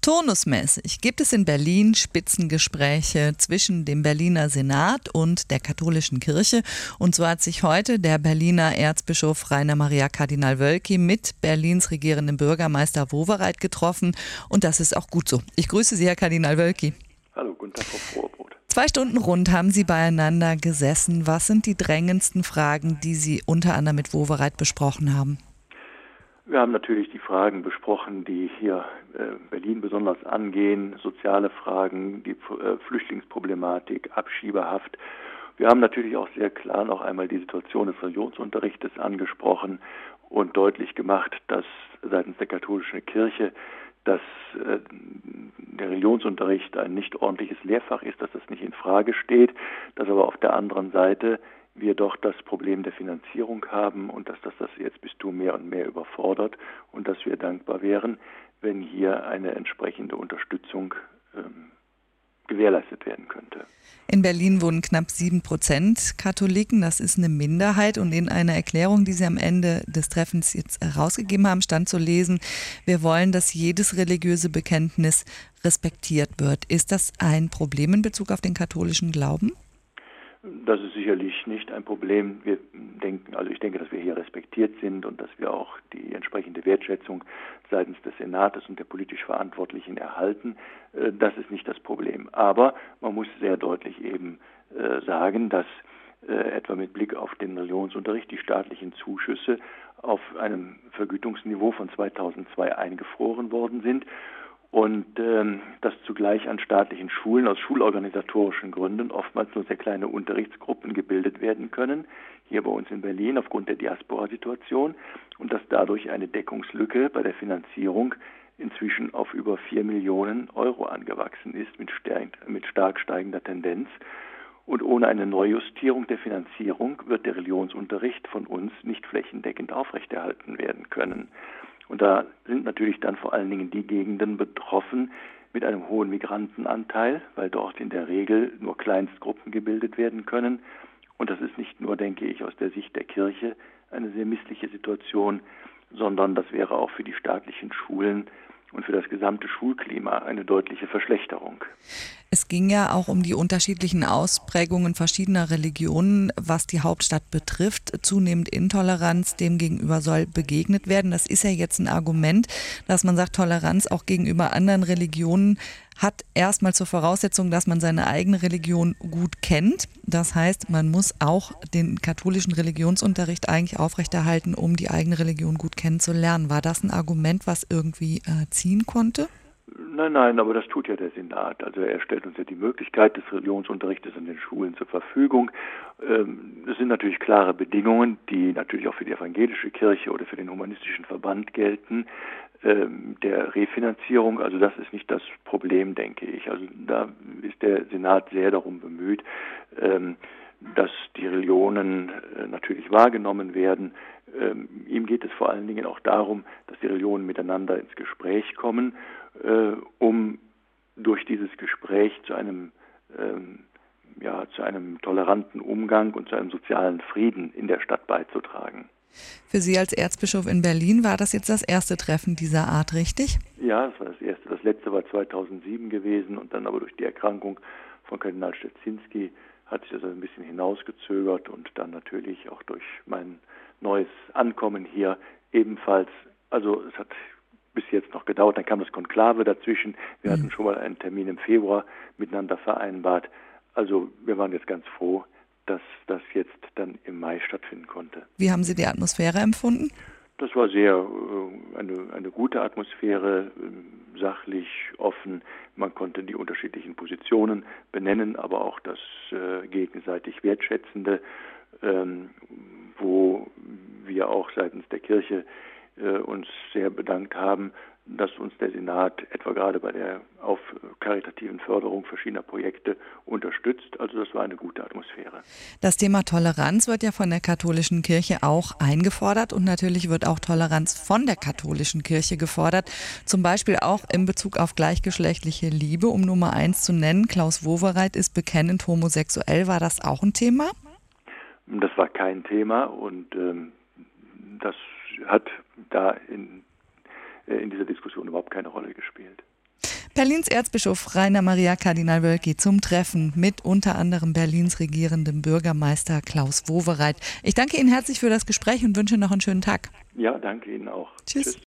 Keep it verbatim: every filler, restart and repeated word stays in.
Turnusmäßig gibt es in Berlin Spitzengespräche zwischen dem Berliner Senat und der katholischen Kirche. Und so hat sich heute der Berliner Erzbischof Rainer Maria Kardinal Wölki mit Berlins regierendem Bürgermeister Wowereit getroffen. Und das ist auch gut so. Ich grüße Sie, Herr Kardinal Wölki. Hallo, guten Tag, Frau Frohebrot. Zwei Stunden rund haben Sie beieinander gesessen. Was sind die drängendsten Fragen, die Sie unter anderem mit Wowereit besprochen haben? Wir haben natürlich die Fragen besprochen, die hier äh, Berlin besonders angehen, soziale Fragen, die äh, Flüchtlingsproblematik, Abschiebehaft. Wir haben natürlich auch sehr klar noch einmal die Situation des Religionsunterrichtes angesprochen und deutlich gemacht, dass seitens der katholischen Kirche, dass äh, der Religionsunterricht ein nicht ordentliches Lehrfach ist, dass das nicht in Frage steht, dass aber auf der anderen Seite wir doch das Problem der Finanzierung haben und dass das das Erzbistum mehr und mehr überfordert und dass wir dankbar wären, wenn hier eine entsprechende Unterstützung ähm, gewährleistet werden könnte. In Berlin wohnen knapp sieben Prozent Katholiken, das ist eine Minderheit, und in einer Erklärung, die Sie am Ende des Treffens jetzt herausgegeben haben, stand zu lesen: Wir wollen, dass jedes religiöse Bekenntnis respektiert wird. Ist das ein Problem in Bezug auf den katholischen Glauben? Das ist sicherlich nicht ein Problem. Wir denken, also ich denke, dass wir hier respektiert sind und dass wir auch die entsprechende Wertschätzung seitens des Senates und der politisch Verantwortlichen erhalten. Das ist nicht das Problem. Aber man muss sehr deutlich eben sagen, dass etwa mit Blick auf den Religionsunterricht die staatlichen Zuschüsse auf einem Vergütungsniveau von zweitausendzwei eingefroren worden sind. Und ähm, dass zugleich an staatlichen Schulen aus schulorganisatorischen Gründen oftmals nur sehr kleine Unterrichtsgruppen gebildet werden können, hier bei uns in Berlin aufgrund der Diaspora-Situation, und dass dadurch eine Deckungslücke bei der Finanzierung inzwischen auf über vier Millionen Euro angewachsen ist, mit, stärk, mit stark steigender Tendenz. Und ohne eine Neujustierung der Finanzierung wird der Religionsunterricht von uns nicht flächendeckend aufrechterhalten werden können. Und da sind natürlich dann vor allen Dingen die Gegenden betroffen mit einem hohen Migrantenanteil, weil dort in der Regel nur Kleinstgruppen gebildet werden können. Und das ist nicht nur, denke ich, aus der Sicht der Kirche eine sehr missliche Situation, sondern das wäre auch für die staatlichen Schulen und für das gesamte Schulklima eine deutliche Verschlechterung. Es ging ja auch um die unterschiedlichen Ausprägungen verschiedener Religionen, was die Hauptstadt betrifft. Zunehmend Intoleranz, dem gegenüber soll begegnet werden. Das ist ja jetzt ein Argument, dass man sagt, Toleranz auch gegenüber anderen Religionen hat erstmal zur Voraussetzung, dass man seine eigene Religion gut kennt. Das heißt, man muss auch den katholischen Religionsunterricht eigentlich aufrechterhalten, um die eigene Religion gut kennenzulernen. War das ein Argument, was irgendwie äh, ziehen konnte? Nein, nein, aber das tut ja der Senat. Also er stellt uns ja die Möglichkeit des Religionsunterrichtes an den Schulen zur Verfügung. Das sind natürlich klare Bedingungen, die natürlich auch für die evangelische Kirche oder für den humanistischen Verband gelten, der Refinanzierung. Also das ist nicht das Problem, denke ich. Also da ist der Senat sehr darum bemüht, dass die Religionen natürlich wahrgenommen werden. Ihm geht es vor allen Dingen auch darum, dass die Religionen miteinander ins Gespräch kommen, um durch dieses Gespräch zu einem, ja, zu einem toleranten Umgang und zu einem sozialen Frieden in der Stadt beizutragen. Für Sie als Erzbischof in Berlin war das jetzt das erste Treffen dieser Art, richtig? Ja, das war das erste. Das letzte war zweitausendsieben gewesen und dann aber durch die Erkrankung von Kardinal Szczecinski hat sich das ein bisschen hinausgezögert und dann natürlich auch durch mein neues Ankommen hier ebenfalls. Also es hat bis jetzt noch gedauert, dann kam das Konklave dazwischen. Wir mhm. hatten schon mal einen Termin im Februar miteinander vereinbart. Also wir waren jetzt ganz froh, dass das jetzt dann im Mai stattfinden konnte. Wie haben Sie die Atmosphäre empfunden? Das war sehr äh, eine, eine gute Atmosphäre, äh, sachlich, offen. Man konnte die unterschiedlichen Positionen benennen, aber auch das äh, gegenseitig Wertschätzende, ähm, wo wir auch seitens der Kirche äh, uns sehr bedankt haben, dass uns der Senat etwa gerade bei der auf karitativen Förderung verschiedener Projekte unterstützt. Also das war eine gute Atmosphäre. Das Thema Toleranz wird ja von der katholischen Kirche auch eingefordert und natürlich wird auch Toleranz von der katholischen Kirche gefordert. Zum Beispiel auch in Bezug auf gleichgeschlechtliche Liebe, um Nummer eins zu nennen. Klaus Wowereit ist bekennend homosexuell. War das auch ein Thema? Das war kein Thema und ähm, das hat da in in dieser Diskussion überhaupt keine Rolle gespielt. Berlins Erzbischof Rainer Maria Kardinal Wölki zum Treffen mit unter anderem Berlins regierendem Bürgermeister Klaus Wowereit. Ich danke Ihnen herzlich für das Gespräch und wünsche noch einen schönen Tag. Ja, danke Ihnen auch. Tschüss. Tschüss.